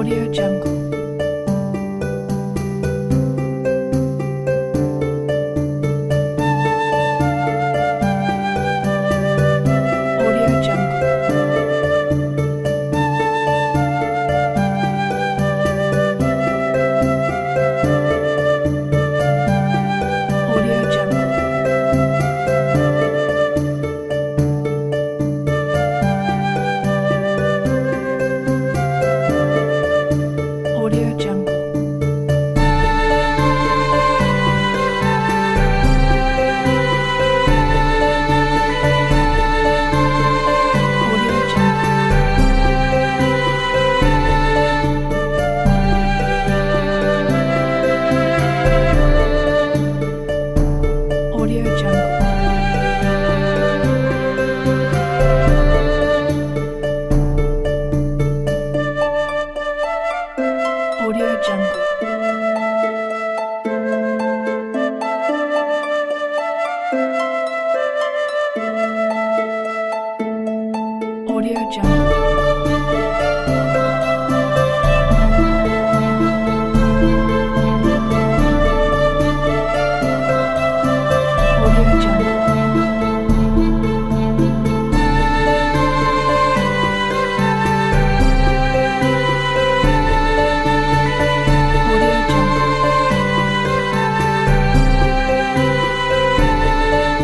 Audio Jungle. Audio Jungle. Audio Jungle. Audio Jungle. Audio Jungle. Audio Jungle. Audio Jungle. Audio Jungle. Audio Jungle. Audio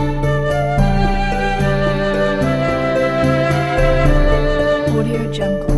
Jungle. Audio Jungle.